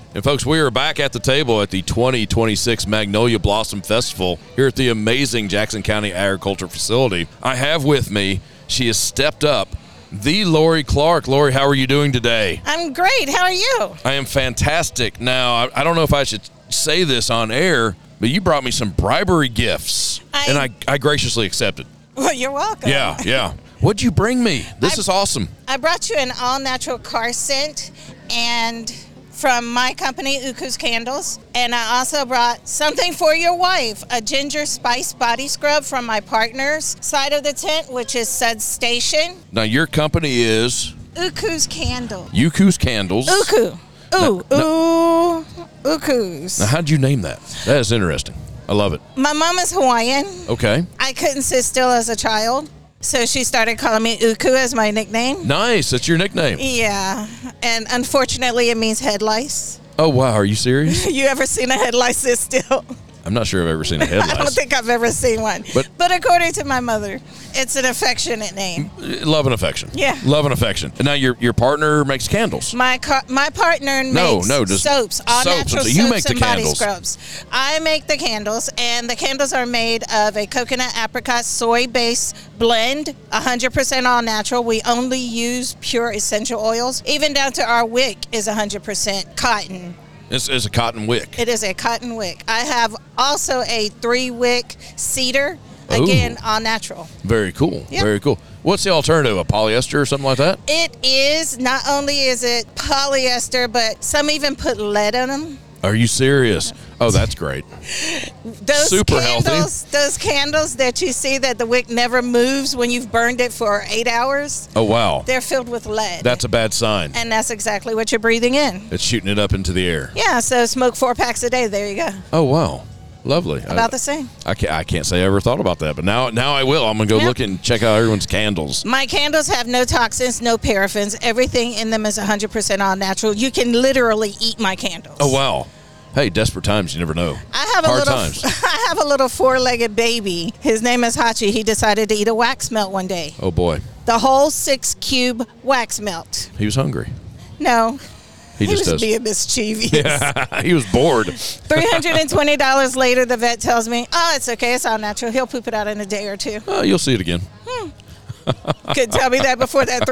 And folks, we are back at the table at the 2026 Magnolia Blossom Festival here at the amazing Jackson County Agriculture Facility. I have with me, she has stepped up, the Lori Clark. Lori, how are you doing today? I'm great. How are you? I am fantastic. Now, I don't know if I should say this on air, but you brought me some bribery gifts, and I graciously accepted. Well, you're welcome. Yeah. What'd you bring me? This is awesome. I brought you an all-natural car scent and from my company, Uku's Candles. And I also brought something for your wife, a ginger spice body scrub from my partner's side of the tent, which is Sud Station. Now, your company is? Uku's Candles. Uku's Candles. Uku. Uku's. Now, how'd you name that? That is interesting. I love it. My mom is Hawaiian. Okay. I couldn't sit still as a child. So she started calling me Uku as my nickname. Nice. That's your nickname. Yeah. And unfortunately, it means head lice. Oh, wow. Are you serious? You ever seen a head lice sit still? I'm not sure I've ever seen a head lice. I don't think I've ever seen one. But according to my mother, it's an affectionate name. Love and affection. Yeah. Love and affection. And now your partner makes candles. My partner makes soaps, all natural so you soaps make the and body candles. scrubs. I make the candles, and the candles are made of a coconut apricot soy-based blend, 100% all natural. We only use pure essential oils. Even down to our wick is 100% cotton. It's a cotton wick. It is a cotton wick. I have also a 3-wick cedar, again, all natural. Very cool. Yep. Very cool. What's the alternative, a polyester or something like that? It is, not only is it polyester, but some even put lead in them. Are you serious? Oh, that's great. Those super candles, healthy. Those candles that you see that the wick never moves when you've burned it for 8 hours. Oh, wow. They're filled with lead. That's a bad sign. And that's exactly what you're breathing in. It's shooting it up into the air. Yeah, so smoke 4 packs a day. There you go. Oh, wow. Lovely. About the same. I can't say I ever thought about that, but now I will. I'm going to go look and check out everyone's candles. My candles have no toxins, no paraffins. Everything in them is 100% all natural. You can literally eat my candles. Oh, wow. Hey, desperate times, you never know. Hard times. I have a little 4-legged baby. His name is Hachi. He decided to eat a wax melt one day. Oh, boy. The whole 6-cube wax melt. He was hungry. No. He just was being mischievous. Yeah, he was bored. $320 later, the vet tells me, oh, it's okay. It's all natural. He'll poop it out in a day or 2. Oh, you'll see it again. Couldn't tell me that before that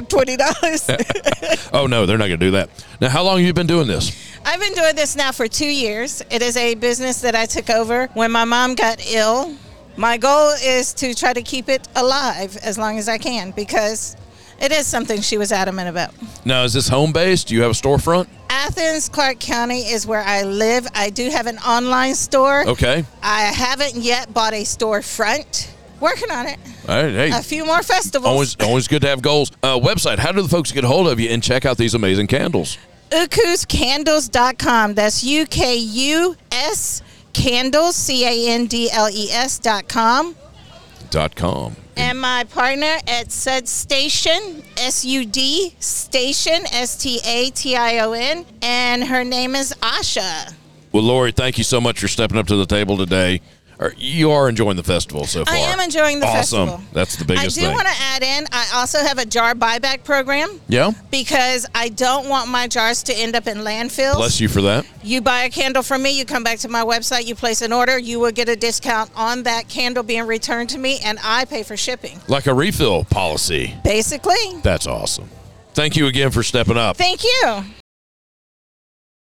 $320. Oh, no, they're not going to do that. Now, how long have you been doing this? I've been doing this now for 2 years. It is a business that I took over when my mom got ill. My goal is to try to keep it alive as long as I can because it is something she was adamant about. Now, is this home-based? Do you have a storefront? Athens, Clark County is where I live. I do have an online store. Okay. I haven't yet bought a storefront. Working on it. All right, hey. A few more festivals. Always good to have goals. Website, how do the folks get a hold of you and check out these amazing candles? UKUScandles.com. That's UKUS Candles, CANDLES.com. .com. And my partner at Sud Station, SUD Station, STATION, and her name is Asha. Well, Lori, thank you so much for stepping up to the table today. You are enjoying the festival so far. I am enjoying the festival. Awesome. That's the biggest thing. I do want to add in, I also have a jar buyback program. Yeah? Because I don't want my jars to end up in landfills. Bless you for that. You buy a candle from me, you come back to my website, you place an order, you will get a discount on that candle being returned to me, and I pay for shipping. Like a refill policy. Basically. That's awesome. Thank you again for stepping up. Thank you.